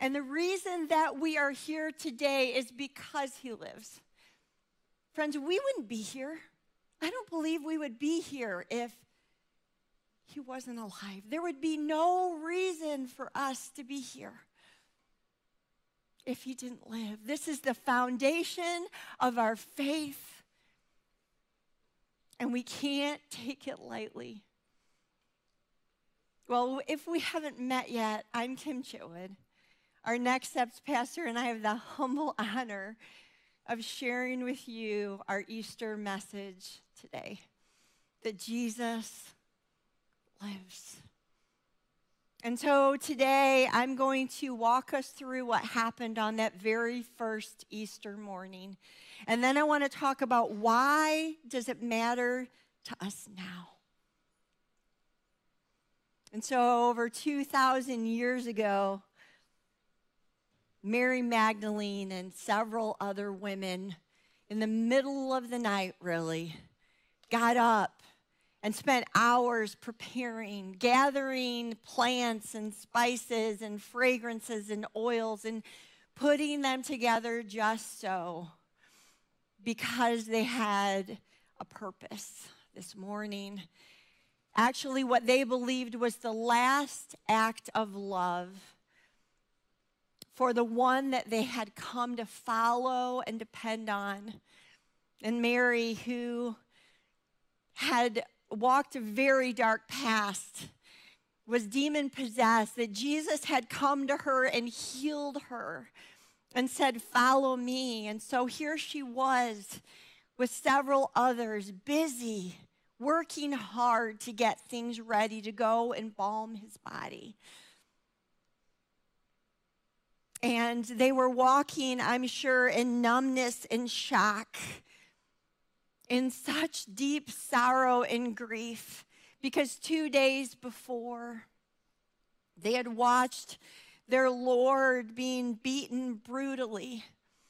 And the reason that we are here today is because he lives. Friends, we wouldn't be here. I don't believe we would be here if he wasn't alive. There would be no reason for us to be here if he didn't live. This is the foundation of our faith, and we can't take it lightly. Well, if we haven't met yet, I'm Kim Chitwood. Our Next Steps pastor and I have the humble honor of sharing with you our Easter message today, that Jesus lives. And so today I'm going to walk us through what happened on that very first Easter morning. And then I want to talk about why does it matter to us now. And so over 2,000 years ago, Mary Magdalene and several other women, in the middle of the night really, got up and spent hours preparing, gathering plants and spices and fragrances and oils and putting them together just so, because they had a purpose this morning. Actually, what they believed was the last act of love for the one that they had come to follow and depend on. And Mary, who had walked a very dark past, was demon-possessed, that Jesus had come to her and healed her and said, "Follow me." And so here she was with several others, busy, working hard to get things ready to go embalm his body. And they were walking, I'm sure, in numbness and shock, in such deep sorrow and grief, because 2 days before, they had watched their Lord being beaten brutally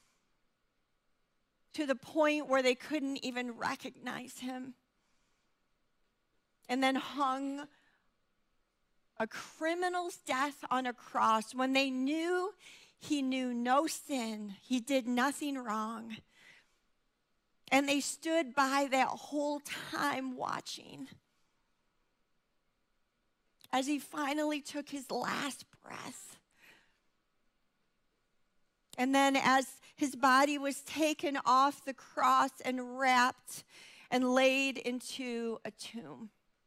to the point where they couldn't even recognize him, and then hung a criminal's death on a cross when they knew he knew no sin. He did nothing wrong. And they stood by that whole time watching as he finally took his last breath. And then as his body was taken off the cross and wrapped and laid into a tomb.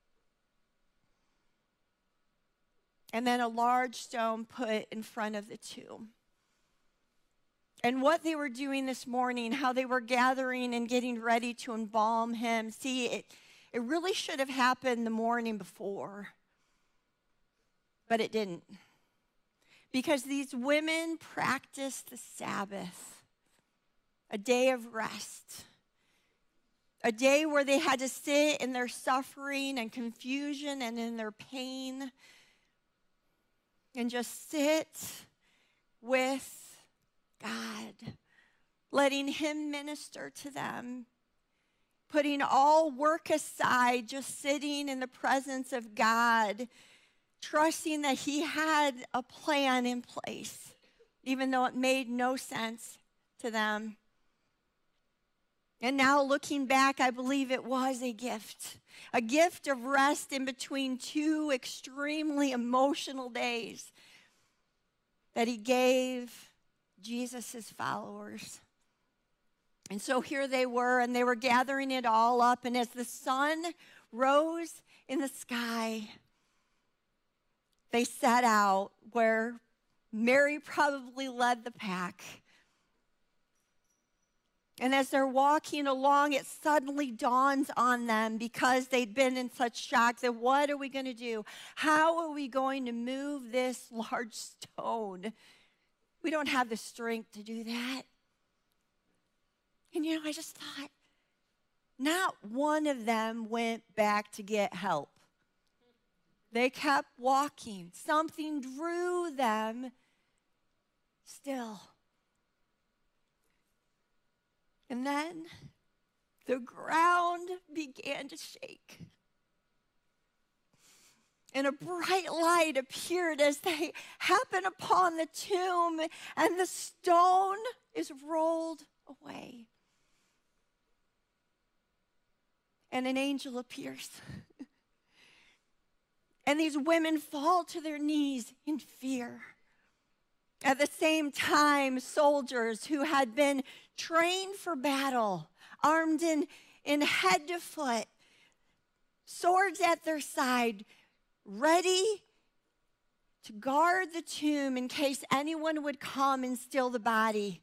And then a large stone put in front of the tomb. And what they were doing this morning, how they were gathering and getting ready to embalm him, see, it really should have happened the morning before, but it didn't. Because these women practiced the Sabbath, a day of rest, a day where they had to sit in their suffering and confusion and in their pain and just sit with God, letting him minister to them, putting all work aside, just sitting in the presence of God, trusting that he had a plan in place, even though it made no sense to them. And now looking back, I believe it was a gift of rest in between two extremely emotional days that he gave Jesus' followers. And so here they were, and they were gathering it all up. And as the sun rose in the sky, they set out where Mary probably led the pack. And as they're walking along, it suddenly dawns on them, because they'd been in such shock, that what are we going to do? How are we going to move this large stone? We don't have the strength to do that. And I just thought, not one of them went back to get help. They kept walking. Something drew them still. And then the ground began to shake. And a bright light appeared as they happened upon the tomb, and the stone is rolled away. And an angel appears. And these women fall to their knees in fear. At the same time, soldiers who had been trained for battle, armed in head to foot, swords at their side, ready to guard the tomb in case anyone would come and steal the body.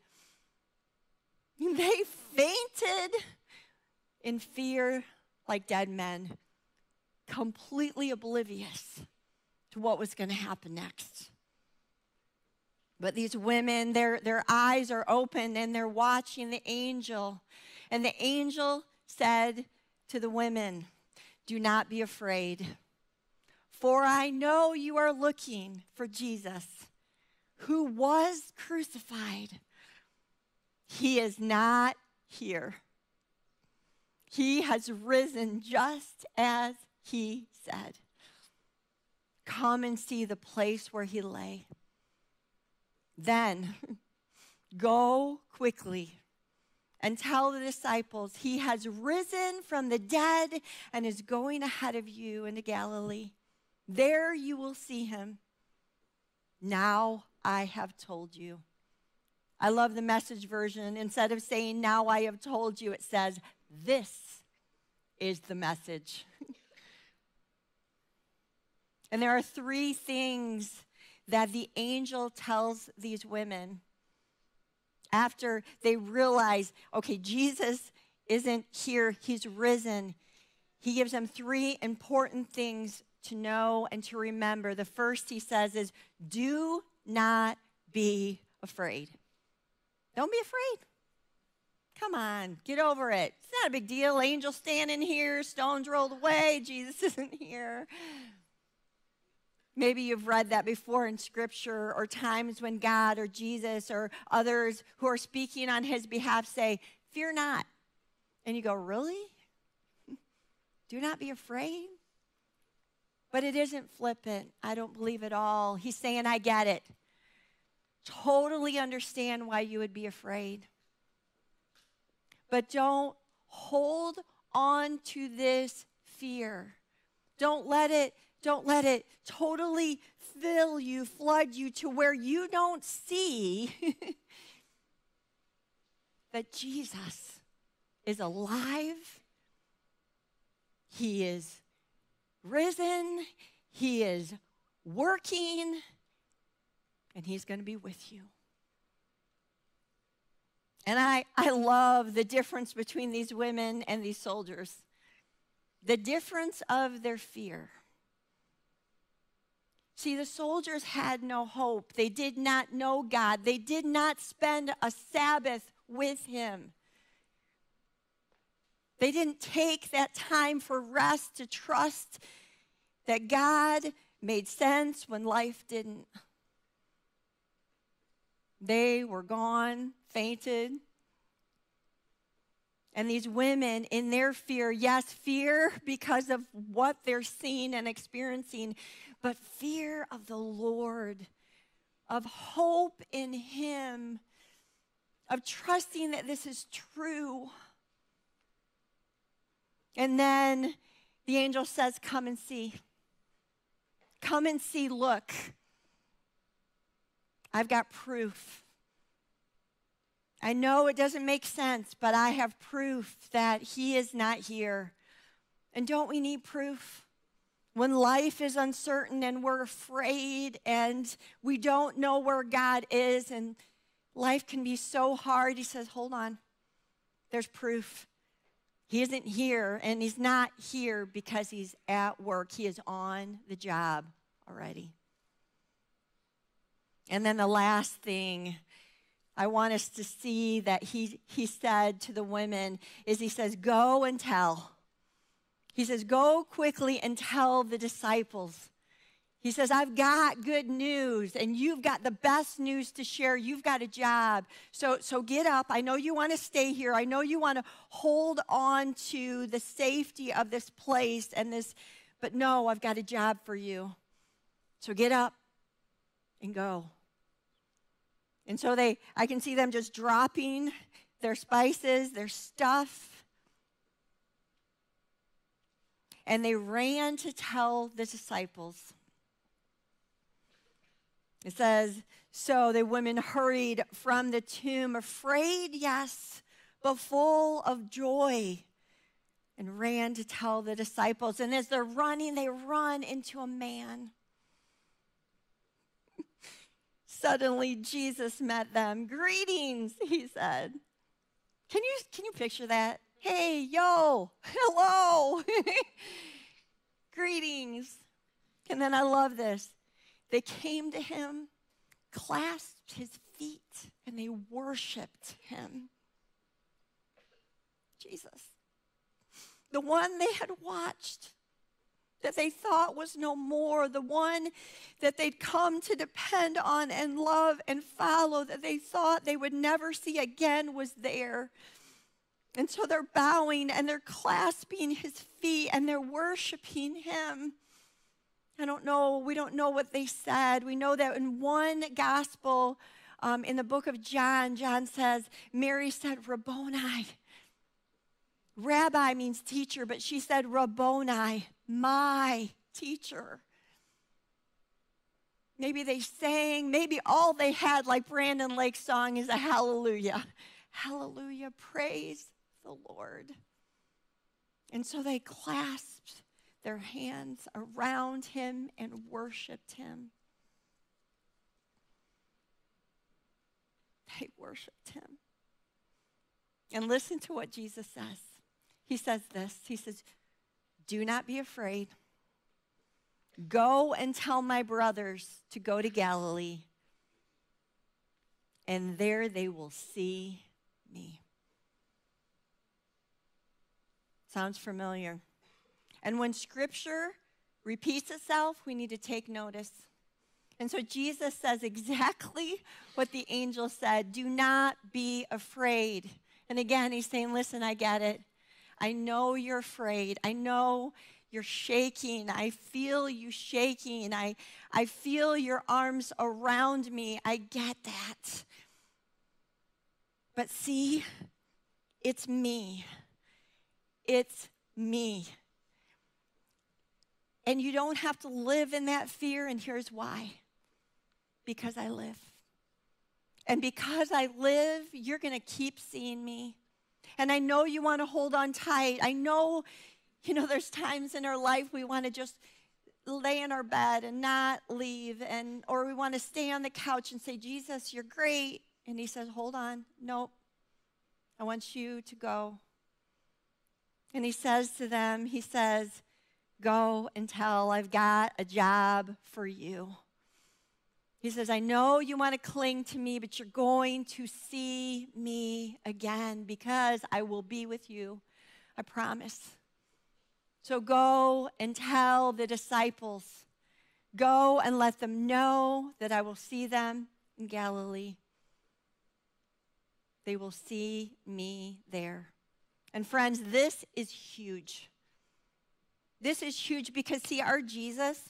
They fainted in fear like dead men, completely oblivious to what was going to happen next. But these women, their eyes are open and they're watching the angel. And the angel said to the women, "Do not be afraid. For I know you are looking for Jesus, who was crucified. He is not here. He has risen just as he said. Come and see the place where he lay. Then go quickly and tell the disciples he has risen from the dead and is going ahead of you into Galilee. There you will see him. Now I have told you." I love the Message version. Instead of saying, "Now I have told you," it says, "This is the message." And there are three things that the angel tells these women after they realize, okay, Jesus isn't here, he's risen. He gives them three important things to know and to remember. The first he says is, do not be afraid. Don't be afraid. Come on, get over it. It's not a big deal. Angels standing here, stones rolled away, Jesus isn't here. Maybe you've read that before in Scripture, or times when God or Jesus or others who are speaking on his behalf say, "Fear not." And you go, really? Do not be afraid? But it isn't flippant. I don't believe at all. He's saying, I get it. Totally understand why you would be afraid. But don't hold on to this fear. Don't let it totally fill you, flood you to where you don't see that Jesus is alive. He is risen. He is working. And he's going to be with you. And I love the difference between these women and these soldiers. The difference of their fear. See, the soldiers had no hope. They did not know God. They did not spend a Sabbath with him. They didn't take that time for rest to trust that God made sense when life didn't. They were gone, fainted. And these women, in their fear, yes, fear because of what they're seeing and experiencing, but fear of the Lord, of hope in him, of trusting that this is true. And then the angel says, come and see. Come and see, look. I've got proof. I know it doesn't make sense, but I have proof that he is not here. And don't we need proof? When life is uncertain and we're afraid and we don't know where God is and life can be so hard, he says, hold on. There's proof. He isn't here, and he's not here because he's at work. He is on the job already. And then the last thing I want us to see that he said to the women is he says, go and tell. He says, go quickly and tell the disciples. He says, I've got good news, and you've got the best news to share. You've got a job. So get up. I know you want to stay here. I know you want to hold on to the safety of this place and this, But no, I've got a job for you. So get up and go. And so I can see them just dropping their spices, their stuff. And they ran to tell the disciples. It says, so the women hurried from the tomb, afraid, yes, but full of joy, and ran to tell the disciples. And as they're running, they run into a man. Suddenly, Jesus met them. Greetings, he said. Can you picture that? Hey, yo, hello. Greetings. And then I love this. They came to him, clasped his feet, and they worshiped him. Jesus. The one they had watched, that they thought was no more, the one that they'd come to depend on and love and follow, that they thought they would never see again, was there. And so they're bowing and they're clasping his feet and they're worshiping him. We don't know what they said. We know that in one gospel, in the book of John, John says, Mary said, Rabboni. Rabbi means teacher, but she said, Rabboni, my teacher. Maybe they sang, maybe all they had, like Brandon Lake's song, is a hallelujah. Hallelujah, praise the Lord. And so they clasped their hands around him and worshiped him. They worshiped him. And listen to what Jesus says. He says this. He says, do not be afraid. Go and tell my brothers to go to Galilee, and there they will see me. Sounds familiar. And when Scripture repeats itself, we need to take notice. And so Jesus says exactly what the angel said. Do not be afraid. And again, he's saying, listen, I get it. I know you're afraid. I know you're shaking. I feel you shaking. I feel your arms around me. I get that. But see, it's me. It's me. And you don't have to live in that fear, and here's why. Because I live. And because I live, you're going to keep seeing me. And I know you want to hold on tight. I know, there's times in our life we want to just lay in our bed and not leave, or we want to stay on the couch and say, Jesus, you're great. And he says, hold on. Nope. I want you to go. And he says to them, go and tell, I've got a job for you. He says, I know you want to cling to me, but you're going to see me again because I will be with you. I promise. So go and tell the disciples. Go and let them know that I will see them in Galilee. They will see me there. And friends, this is huge. This is huge because, see, our Jesus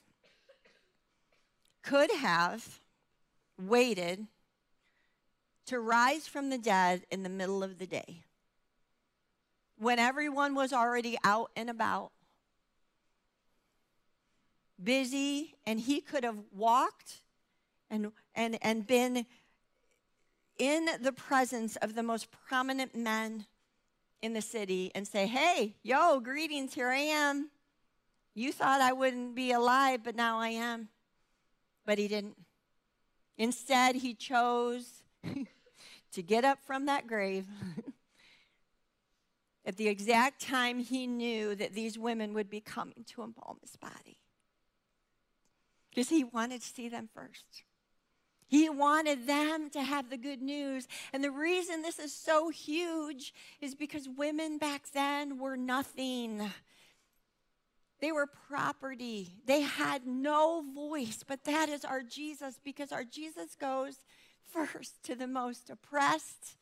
could have waited to rise from the dead in the middle of the day when everyone was already out and about, busy, and he could have walked and been in the presence of the most prominent men in the city and say, hey, yo, greetings, here I am. You thought I wouldn't be alive, but now I am. But he didn't. Instead, he chose to get up from that grave at the exact time he knew that these women would be coming to embalm his body. Because he wanted to see them first. He wanted them to have the good news. And the reason this is so huge is because women back then were nothing. They were property. They had no voice, but that is our Jesus, because our Jesus goes first to the most oppressed,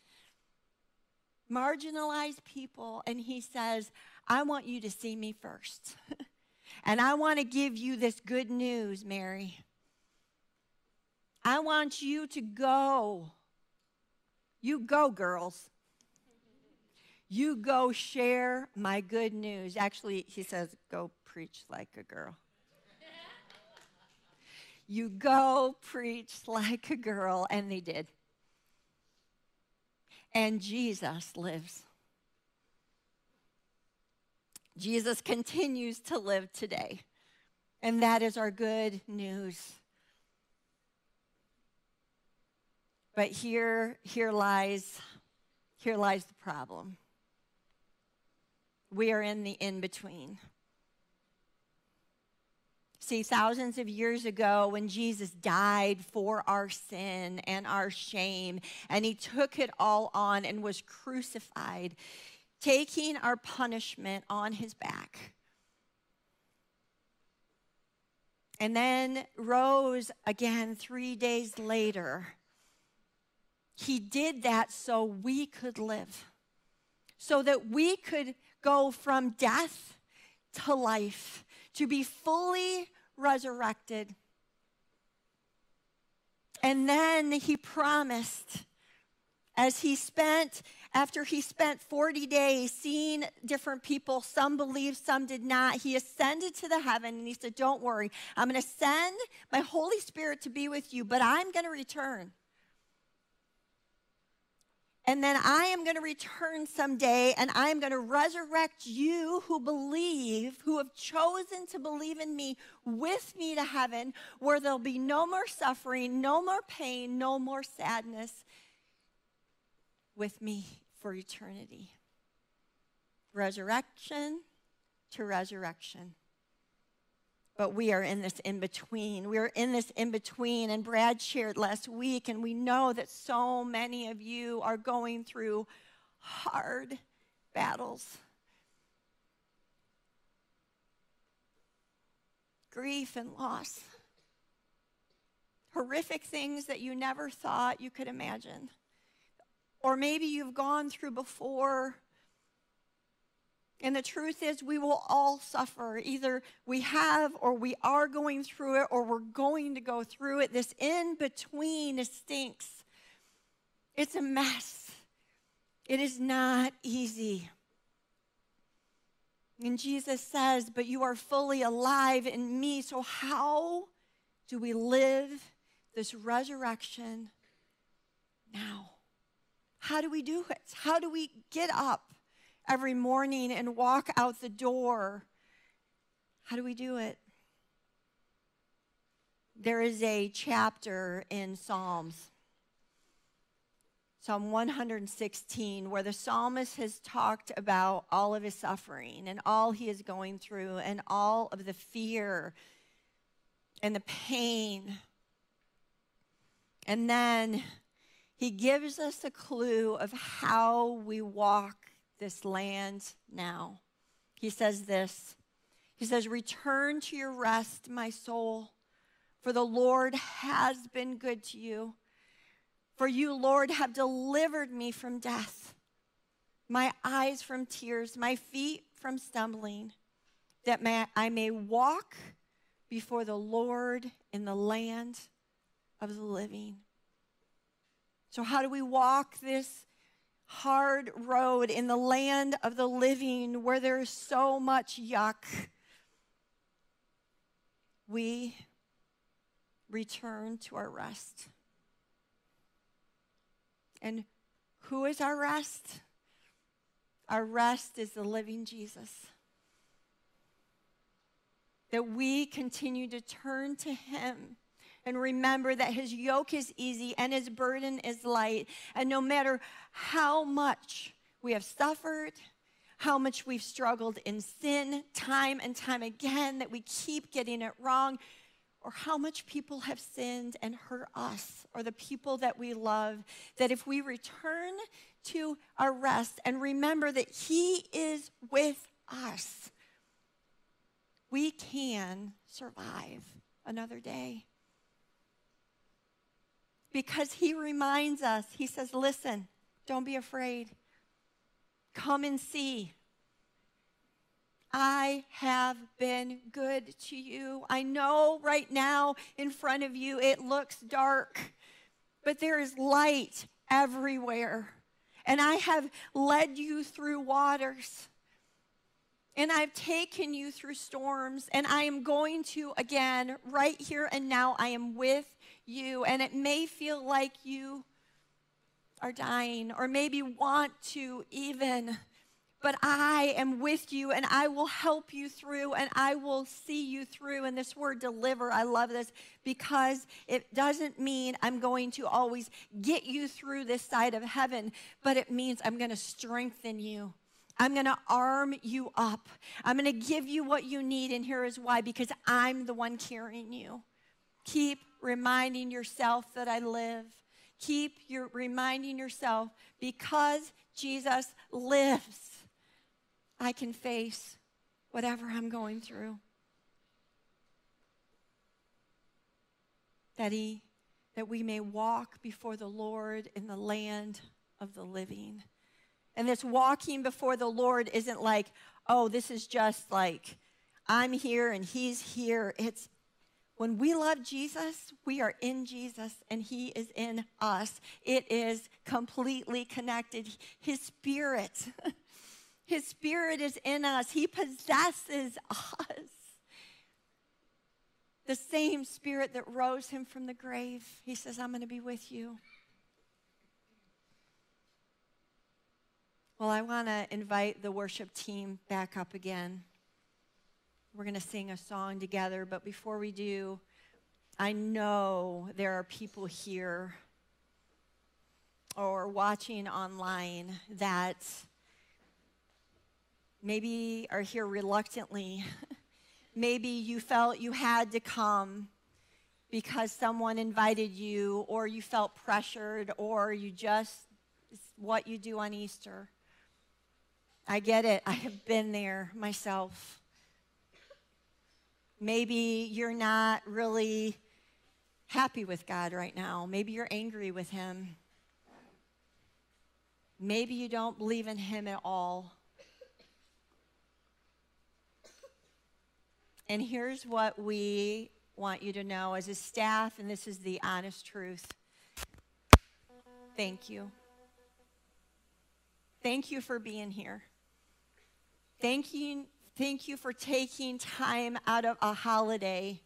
marginalized people, and he says, I want you to see me first. And I want to give you this good news, Mary. I want you to go. You go, girls. You go share my good news. Actually, he says, go preach like a girl. You go preach like a girl. And they did. And Jesus lives. Jesus continues to live today. And that is our good news. But here lies the problem. We are in the in-between. See, thousands of years ago when Jesus died for our sin and our shame, and he took it all on and was crucified, taking our punishment on his back. And then rose again 3 days later. He did that so we could live, so that we could go from death to life, to be fully resurrected. And then he promised, after he spent 40 days seeing different people, some believed, some did not, he ascended to the heaven and he said, don't worry, I'm going to send my Holy Spirit to be with you, but I'm going to return. And then I am going to return someday, and I am going to resurrect you who believe, who have chosen to believe in me, with me to heaven, where there'll be no more suffering, no more pain, no more sadness, with me for eternity. Resurrection to resurrection. But we are in this in-between. We are in this in-between, and Brad shared last week, and we know that so many of you are going through hard battles. Grief and loss. Horrific things that you never thought you could imagine. Or maybe you've gone through before. And the truth is, we will all suffer. Either we have, or we are going through it, or we're going to go through it. This in-between stinks. It's a mess. It is not easy. And Jesus says, but you are fully alive in me. So how do we live this resurrection now? How do we do it? How do we get up every morning and walk out the door? How do we do it? There is a chapter in Psalm 116, where the psalmist has talked about all of his suffering and all he is going through and all of the fear and the pain. And then he gives us a clue of how we walk this land now. He says this. He says, return to your rest, my soul, for the Lord has been good to you. For you, Lord, have delivered me from death, my eyes from tears, my feet from stumbling, that I may walk before the Lord in the land of the living. So how do we walk this hard road in the land of the living where there's so much yuck? We return to our rest. And who is our rest? Our rest is the living Jesus. That we continue to turn to him and remember that his yoke is easy and his burden is light. And no matter how much we have suffered, how much we've struggled in sin time and time again, that we keep getting it wrong, or how much people have sinned and hurt us or the people that we love, that if we return to our rest and remember that he is with us, we can survive another day. Because he reminds us, he says, listen, don't be afraid. Come and see. I have been good to you. I know right now in front of you it looks dark, but there is light everywhere. And I have led you through waters. And I've taken you through storms. And I am going to, again, right here and now, I am with you. And it may feel like you are dying, or maybe want to even, but I am with you, and I will help you through, and I will see you through. And this word deliver, I love this, because it doesn't mean I'm going to always get you through this side of heaven, but it means I'm going to strengthen you. I'm going to arm you up. I'm going to give you what you need, and here is why, because I'm the one carrying you. Keep reminding yourself that I live. Keep reminding yourself, because Jesus lives, I can face whatever I'm going through. That we may walk before the Lord in the land of the living. And this walking before the Lord isn't like, oh, this is just like, I'm here and he's here. It's when we love Jesus, we are in Jesus and he is in us. It is completely connected. His Spirit, his Spirit is in us. He possesses us. The same Spirit that rose him from the grave. He says, I'm going to be with you. Well, I want to invite the worship team back up again. We're going to sing a song together, but before we do, I know there are people here or watching online that maybe are here reluctantly. Maybe you felt you had to come because someone invited you, or you felt pressured, or it's what you do on Easter. I get it. I have been there myself. Maybe you're not really happy with God right now. Maybe you're angry with him. Maybe you don't believe in him at all. And here's what we want you to know as a staff, and this is the honest truth. Thank you. Thank you for being here. Thank you for taking time out of a holiday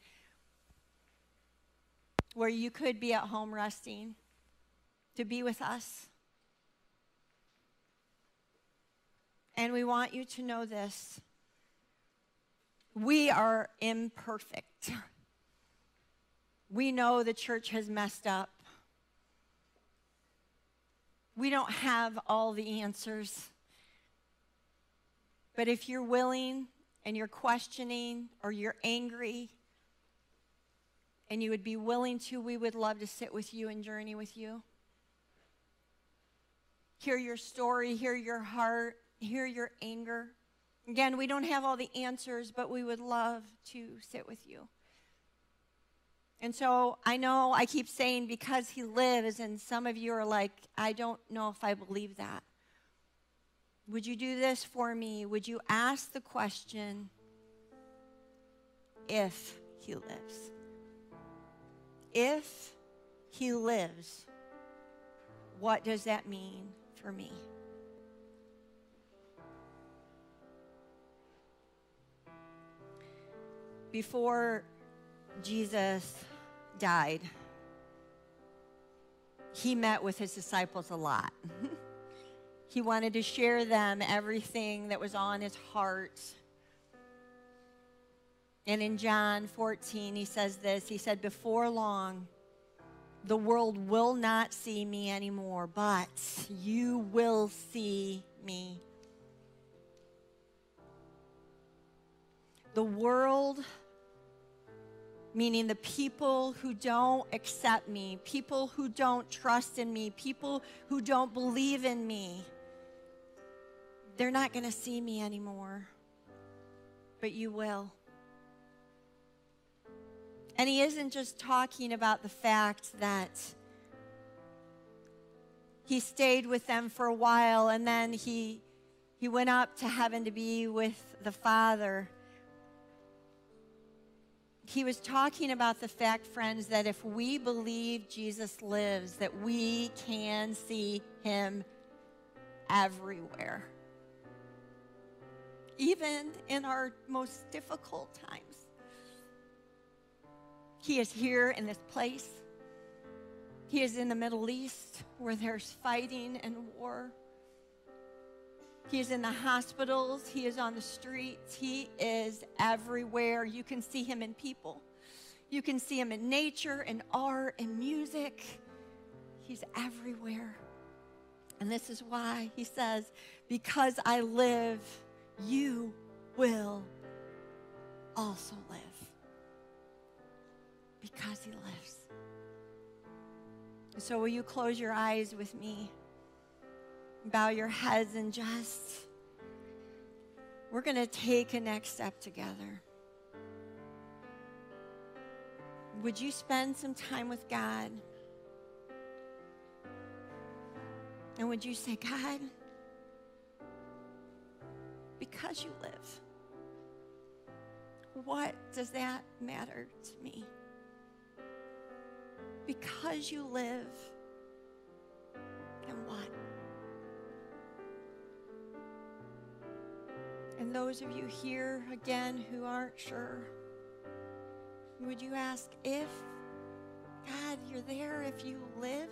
where you could be at home resting to be with us. And we want you to know this. We are imperfect. We know the church has messed up. We don't have all the answers. But if you're willing and you're questioning or you're angry and you would be willing to, we would love to sit with you and journey with you. Hear your story, hear your heart, hear your anger. Again, we don't have all the answers, but we would love to sit with you. And so I know I keep saying because he lives, and some of you are like, I don't know if I believe that. Would you do this for me? Would you ask the question, if he lives? If he lives, what does that mean for me? Before Jesus died, he met with his disciples a lot. He wanted to share them everything that was on his heart. And in John 14, he says this. He said, before long, the world will not see me anymore, but you will see me. The world, meaning the people who don't accept me, people who don't trust in me, people who don't believe in me, they're not going to see me anymore, but you will. And he isn't just talking about the fact that he stayed with them for a while and then he He went up to heaven to be with the Father. He was talking about the fact, friends, that if we believe Jesus lives, that we can see him everywhere. Even in our most difficult times. He is here in this place. He is in the Middle East where there's fighting and war. He is in the hospitals. He is on the streets. He is everywhere. You can see him in people. You can see him in nature, in art, in music. He's everywhere. And this is why he says, because I live, you will also live. Because he lives. So will you close your eyes with me? Bow your heads and we're going to take a next step together. Would you spend some time with God? And would you say, God, because you live, what does that matter to me? Because you live, and what? And those of you here, again, who aren't sure, would you ask, if, God, you're there, if you live,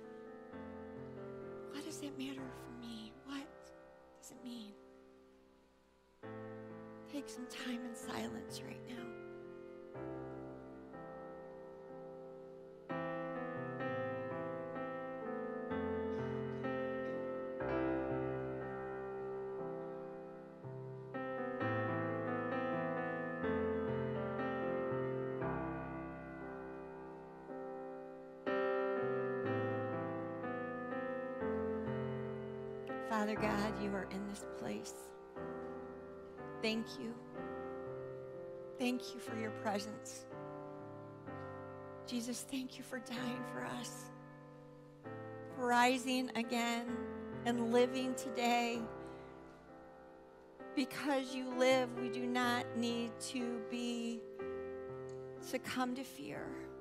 what does it matter for me? What does it mean? Take some time in silence right now. Father God, you are in this place. Thank you. Thank you for your presence. Jesus, thank you for dying for us, for rising again and living today. Because you live, we do not need to succumb to fear.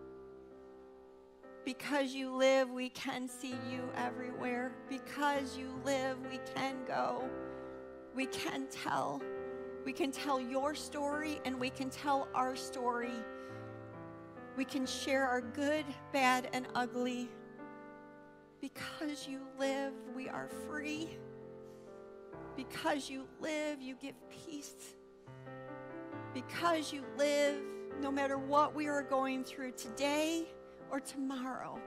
Because you live, we can see you everywhere. Because you live, we can go. We can tell. We can tell your story and we can tell our story. We can share our good, bad, and ugly. Because you live, we are free. Because you live, you give peace. Because you live, no matter what we are going through today or tomorrow,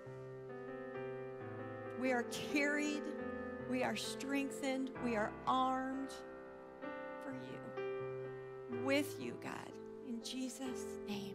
we are carried, we are strengthened, we are armed for you, with you, God, in Jesus' name.